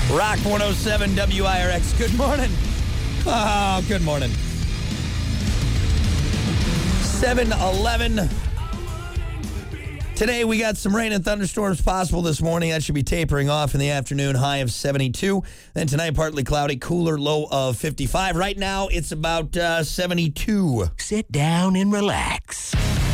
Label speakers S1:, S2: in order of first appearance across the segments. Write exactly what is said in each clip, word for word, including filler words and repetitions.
S1: Rock one oh seven W I R X. Good morning. Oh, good morning. seven eleven. Today we got some rain and thunderstorms possible this morning. That should be tapering off in the afternoon, high of seventy-two. Then tonight, partly cloudy, cooler, low of fifty-five. Right now, it's about uh, seventy-two.
S2: Sit down and relax.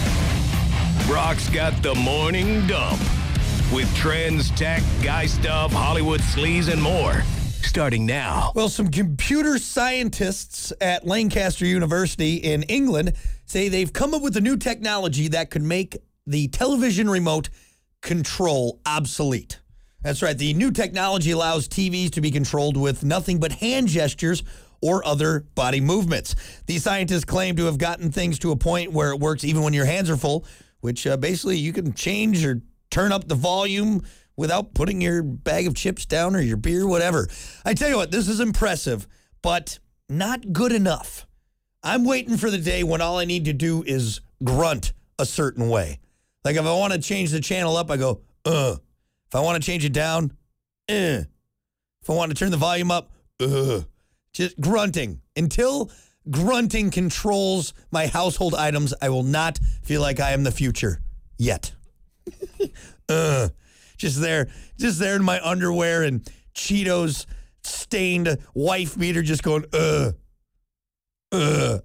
S2: Brock's got the morning dump with trends, tech, guy stuff, Hollywood sleaze, and more. Starting now.
S1: Well, some computer scientists at Lancaster University in England say they've come up with a new technology that could make the television remote control obsolete. That's right. The new technology allows T Vs to be controlled with nothing but hand gestures or other body movements. These scientists claim to have gotten things to a point where it works even when your hands are full, which uh, basically you can change or turn up the volume without putting your bag of chips down or your beer, whatever. I tell you what, this is impressive, but not good enough. I'm waiting for the day when all I need to do is grunt a certain way. Like if I want to change the channel up, I go, uh. If I want to change it down, eh. If I want to turn the volume up, uh. Just grunting. Until grunting controls my household items, I will not feel like I am the future yet. uh. Just there, just there in my underwear and Cheetos stained wife beater just going, uh, uh.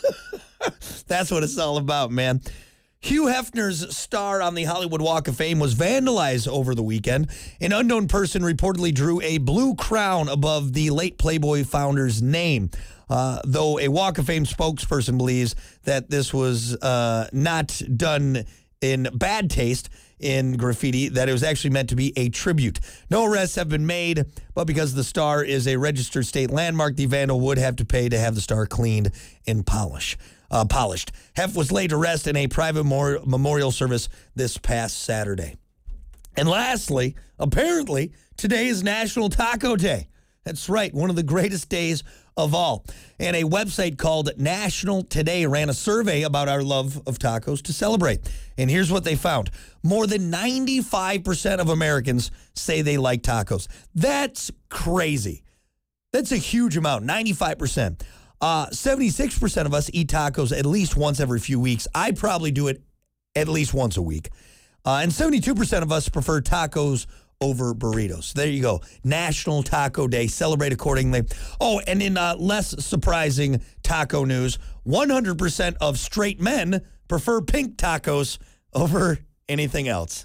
S1: That's what it's all about, man. Hugh Hefner's star on the Hollywood Walk of Fame was vandalized over the weekend. An unknown person reportedly drew a blue crown above the late Playboy founder's name, uh, though a Walk of Fame spokesperson believes that this was uh, not done in bad taste in graffiti, that it was actually meant to be a tribute. No arrests have been made, but because the star is a registered state landmark, the vandal would have to pay to have the star cleaned and polish, uh, polished. Hef was laid to rest in a private mor- memorial service this past Saturday. And lastly, apparently, today is National Taco Day. That's right, one of the greatest days of all. And a website called National Today ran a survey about our love of tacos to celebrate. And here's what they found. More than ninety-five percent of Americans say they like tacos. That's crazy. That's a huge amount, ninety-five percent. Uh, seventy-six percent of us eat tacos at least once every few weeks. I probably do it at least once a week. Uh, and seventy-two percent of us prefer tacos over burritos. There you go. National Taco Day. Celebrate accordingly. Oh, and in uh, less surprising taco news, one hundred percent of straight men prefer pink tacos over anything else.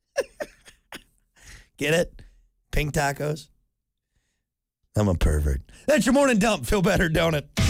S1: Get it? Pink tacos? I'm a pervert. That's your morning dump. Feel better, don't it?